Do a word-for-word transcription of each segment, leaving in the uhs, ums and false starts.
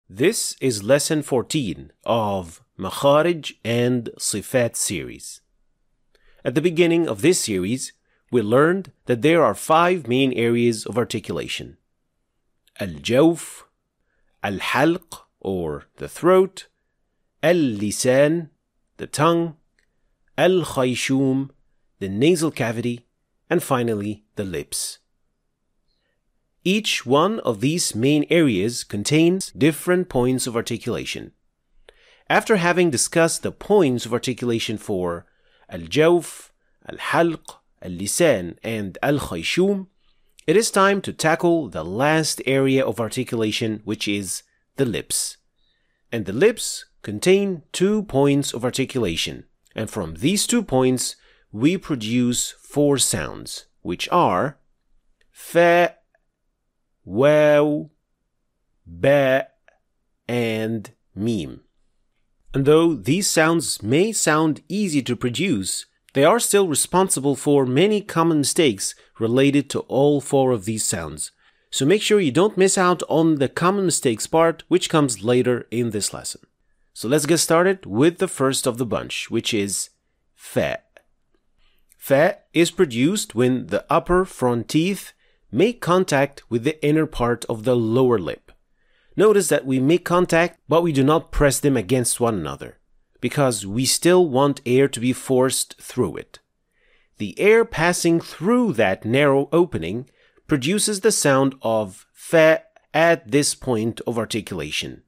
This is lesson fourteen of Makharij and Sifat series. At the beginning of this series, we learned that there are five main areas of articulation. Al-Jawf, Al-Halq or the throat, Al-Lisan, the tongue, Al-Khayshum, the nasal cavity, and finally the lips. Each one of these main areas contains different points of articulation. After having discussed the points of articulation for Al-Jawf, Al-Halq, Al-Lisan, and Al-Khayshum, it is time to tackle the last area of articulation, which is the lips. And the lips contain two points of articulation. And from these two points, we produce four sounds, which are fa, waw, ba, and mim. And though these sounds may sound easy to produce, they are still responsible for many common mistakes related to all four of these sounds. So make sure you don't miss out on the common mistakes part, which comes later in this lesson. So let's get started with the first of the bunch, which is fa. Fa is produced when the upper front teeth make contact with the inner part of the lower lip. Notice that we make contact, but we do not press them against one another, because we still want air to be forced through it. The air passing through that narrow opening produces the sound of fa at this point of articulation.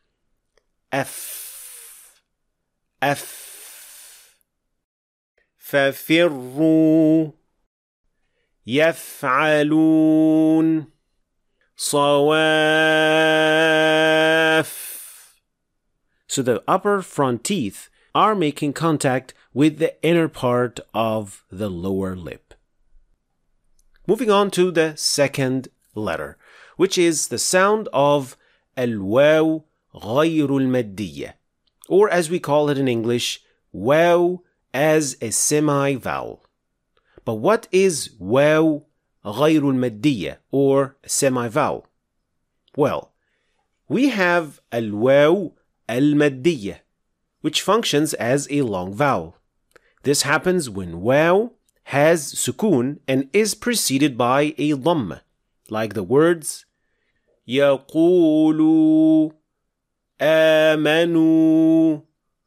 F, F, فَفِرُّوا, يَفْعَلُونَ, صَوَافٍ. So the upper front teeth are making contact with the inner part of the lower lip. Moving on to the second letter, which is the sound of al-waw غير المادية, or as we call it in English, waw as a semi-vowel. But what is waw غير المادية, or semi-vowel? Well, we have al-waw al-maddiyة, which functions as a long vowel. This happens when waw has sukun and is preceded by a dhamma, like the words يقولوا, آمنوا,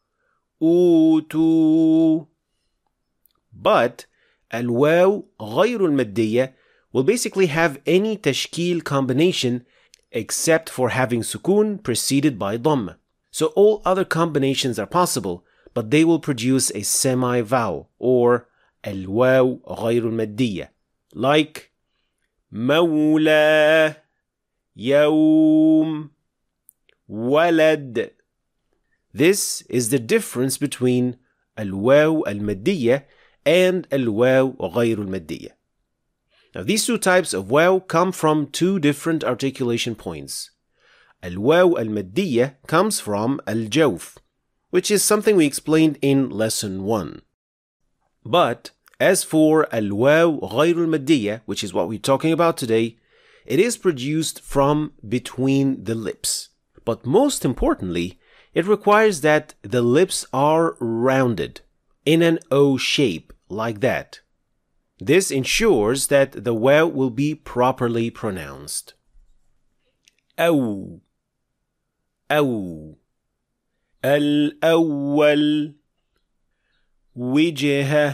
أوتوا. But al-waw غير المادية will basically have any tashkil combination except for having sukun preceded by dhamma. So all other combinations are possible, but they will produce a semi-vowel, or al-waw غير المادية, like مولى, يوم, ولد. This is the difference between al-waw al-maddiyة and al-waw غير المادية. Now these two types of waw come from two different articulation points. Al-waw al-maddiyة comes from al-jawf, which is something we explained in lesson one. But as for al-waw غير المادية, which is what we're talking about today, it is produced from between the lips. But most importantly, it requires that the lips are rounded in an O shape like that. This ensures that the waw will be properly pronounced. أو, أو, الأول, وجهة,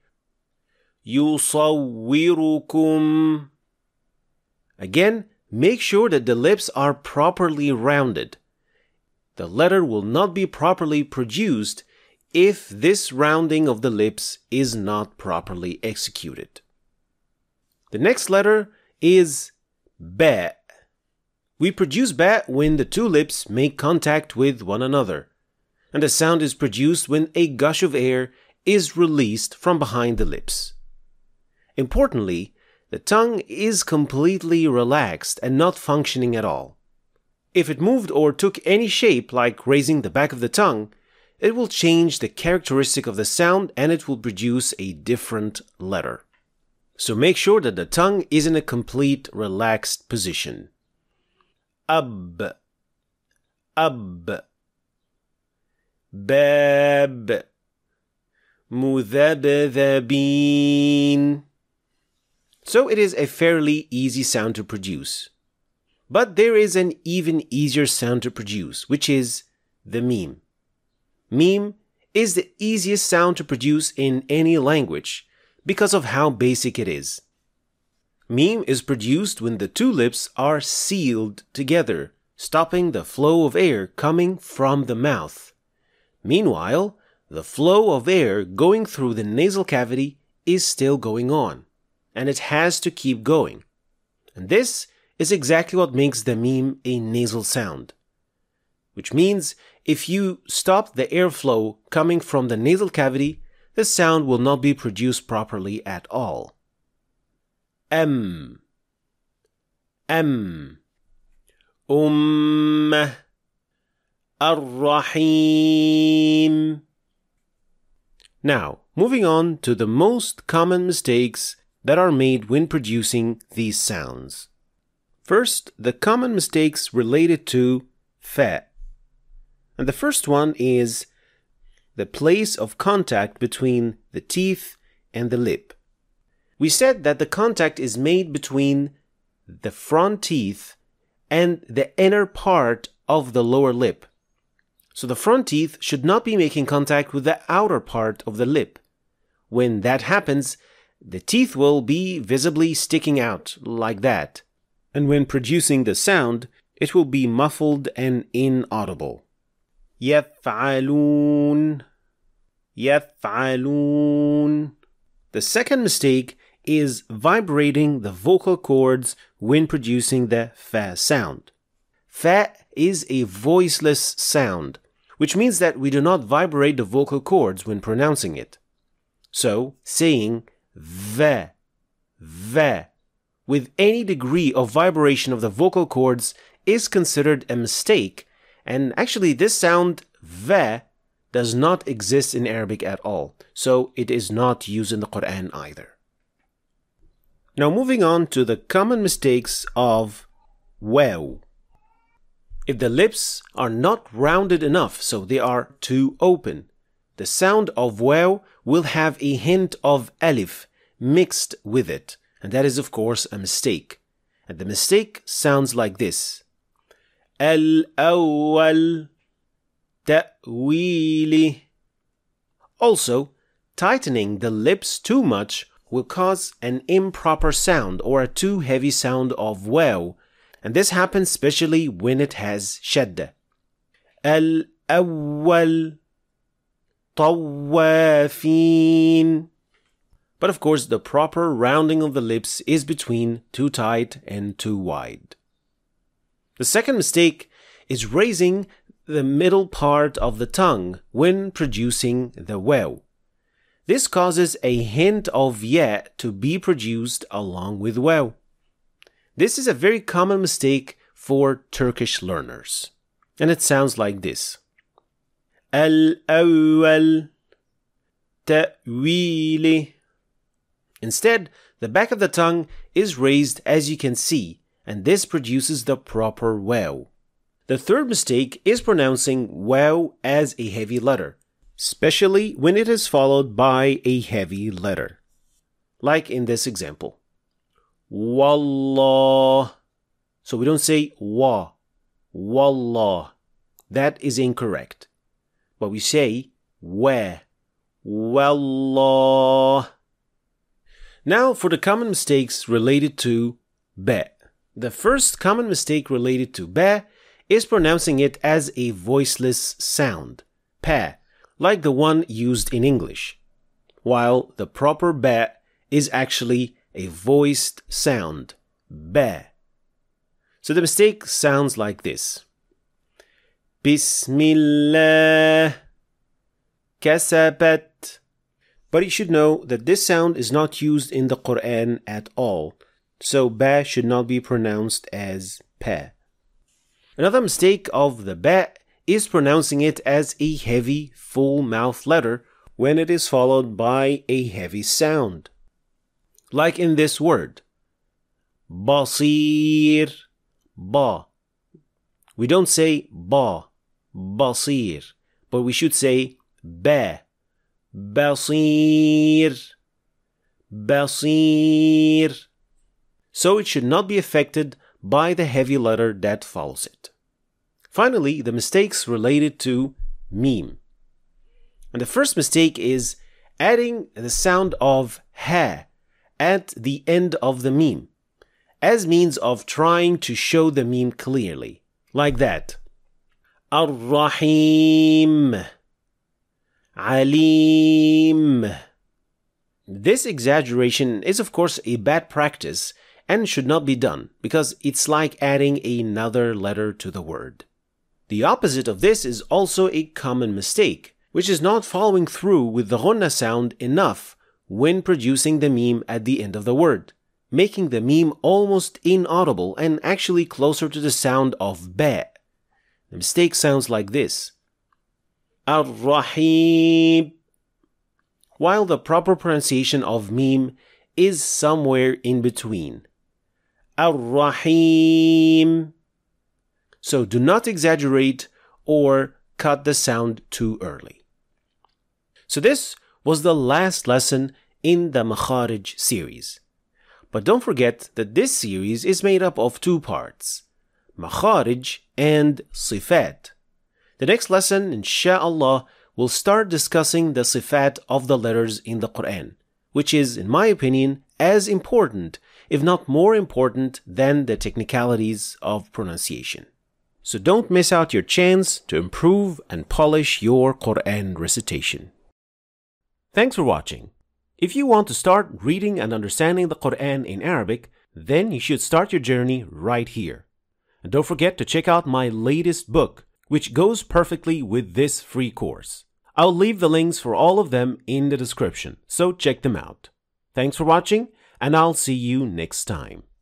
يصوركم. Again, make sure that the lips are properly rounded. The letter will not be properly produced if this rounding of the lips is not properly executed. The next letter is ba. We produce ba when the two lips make contact with one another, and the sound is produced when a gush of air is released from behind the lips. Importantly, the tongue is completely relaxed and not functioning at all. If it moved or took any shape, like raising the back of the tongue, it will change the characteristic of the sound and it will produce a different letter. So make sure that the tongue is in a complete relaxed position. Ab, أب باب مذبذبين. So it is a fairly easy sound to produce. But there is an even easier sound to produce, which is the meme. Meme is the easiest sound to produce in any language because of how basic it is. Meme is produced when the two lips are sealed together, stopping the flow of air coming from the mouth. Meanwhile, the flow of air going through the nasal cavity is still going on, and it has to keep going. And this is exactly what makes the meme a nasal sound. Which means if you stop the airflow coming from the nasal cavity, the sound will not be produced properly at all. M M Umm Ar-Rahim. Now, moving on to the most common mistakes that are made when producing these sounds. First, the common mistakes related to fa. And the first one is the place of contact between the teeth and the lip. We said that the contact is made between the front teeth and the inner part of the lower lip. So the front teeth should not be making contact with the outer part of the lip. When that happens, the teeth will be visibly sticking out like that. And when producing the sound, it will be muffled and inaudible. يفعلون يفعلون. The second mistake is vibrating the vocal cords when producing the fa sound. Fa is a voiceless sound, which means that we do not vibrate the vocal cords when pronouncing it. So, saying va, va, with any degree of vibration of the vocal cords is considered a mistake, and actually this sound va does not exist in Arabic at all, so it is not used in the Quran either. Now moving on to the common mistakes of waw. If the lips are not rounded enough, so they are too open, the sound of waw will have a hint of alif mixed with it, and that is of course a mistake. And the mistake sounds like this. Al-awwal ta'wili. Also, tightening the lips too much will cause an improper sound or a too heavy sound of waw, and this happens especially when it has shadda. Al-awwal tawafin. But of course, the proper rounding of the lips is between too tight and too wide. The second mistake is raising the middle part of the tongue when producing the waw. This causes a hint of ya to be produced along with waw. This is a very common mistake for Turkish learners, and it sounds like this. Al-awwal ta'wili. Instead, the back of the tongue is raised as you can see, and this produces the proper waw. The third mistake is pronouncing waw as a heavy letter, especially when it is followed by a heavy letter. Like in this example. Wallah. So we don't say wa. Wallah. That is incorrect. But we say wa. Wallah. Now for the common mistakes related to ba. The first common mistake related to ba is pronouncing it as a voiceless sound, pa, like the one used in English, while the proper ba is actually a voiced sound, ba. So the mistake sounds like this. Bismillah kasabat. But you should know that this sound is not used in the Quran at all, so ba should not be pronounced as pa. Another mistake of the ba is pronouncing it as a heavy, full mouth letter when it is followed by a heavy sound. Like in this word, basir, ba, We don't say ba, basir, but we should say ba, basir, basir. So it should not be affected by the heavy letter that follows it. Finally, the mistakes related to meme. And the first mistake is adding the sound of ha at the end of the meme as means of trying to show the meme clearly, like that. Ar-Rahim, Alim. This exaggeration is of course a bad practice and should not be done because it's like adding another letter to the word. The opposite of this is also a common mistake, which is not following through with the ghunnah sound enough when producing the meme at the end of the word, making the meme almost inaudible and actually closer to the sound of ba. The mistake sounds like this. Ar-Rahim. While the proper pronunciation of meme is somewhere in between. Ar-Rahim. So do not exaggerate or cut the sound too early. So this was the last lesson in the Makharij series. But don't forget that this series is made up of two parts, Makharij and Sifat. The next lesson, insha'Allah, will start discussing the Sifat of the letters in the Quran, which is, in my opinion, as important, if not more important, than the technicalities of pronunciation. So don't miss out your chance to improve and polish your Quran recitation. Thanks for watching. If you want to start reading and understanding the Quran in Arabic, then you should start your journey right here. And don't forget to check out my latest book, which goes perfectly with this free course. I'll leave the links for all of them in the description, so check them out. Thanks for watching, and I'll see you next time.